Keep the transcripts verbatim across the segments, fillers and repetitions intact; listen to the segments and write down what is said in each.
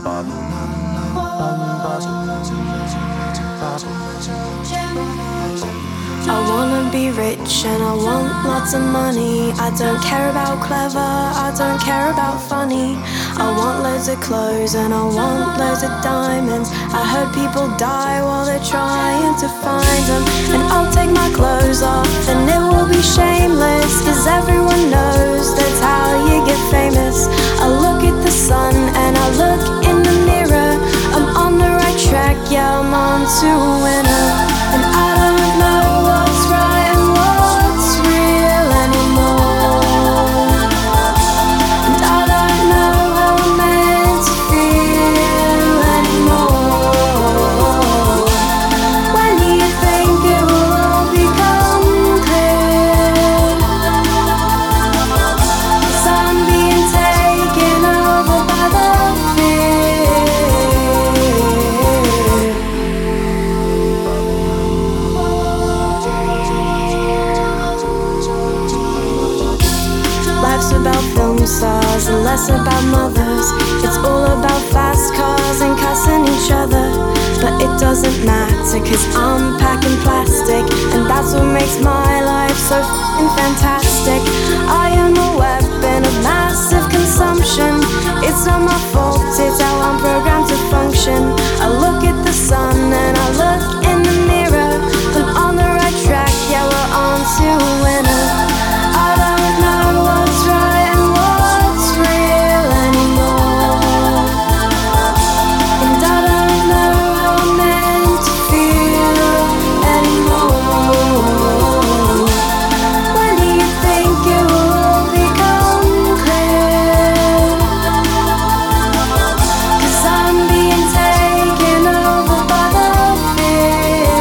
I wanna be rich and I want lots of money. I don't care about clever, I don't care about funny. I want loads of clothes and I want loads of diamonds. I heard people die while they're trying to find them. And I'll take my clothes off and it will be shameless, cause everyone knows that's how you get famous. I look at the sun and I look in the mirror. I'm on the right track, yeah, I'm on to a winner. And I don't know what's right and what's real anymore. And I don't know how I'm meant to feel anymore. When do you think it will all become clear? 'Cause I'm being taken over by the fear. Life's about film stars and less about mothers. It's all about fast cars and cussing each other. But it doesn't matter, cause I'm packing plastic, and that's what makes my life so f***ing fantastic. I am a weapon of massive consumption. It's not my fault, it's how I'm programmed to function. I look at the sun and I look in the mirror. I'm on the right track, yeah, we're on to a winner. I don't know what's right and what's real anymore. And I don't know how I'm meant to feel anymore. When do you think it will all become clear? 'Cause I'm being taken over by the fear.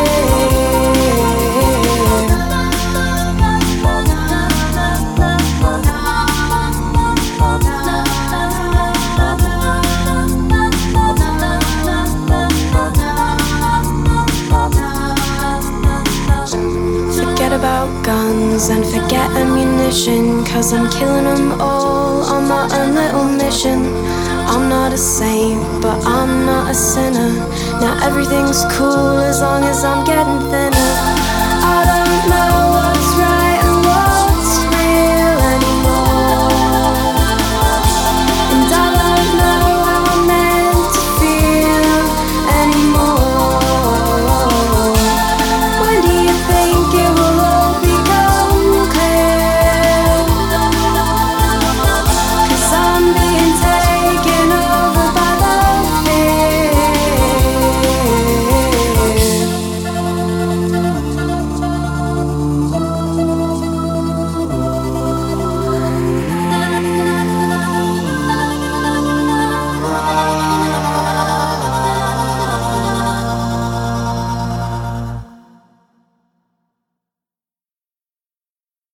Forget about guns and forget ammunition, 'cause I'm killing them all on my own little mission. I'm not a saint, but I'm not a sinner. Now everything's cool as long as I'm getting thinner. I don't know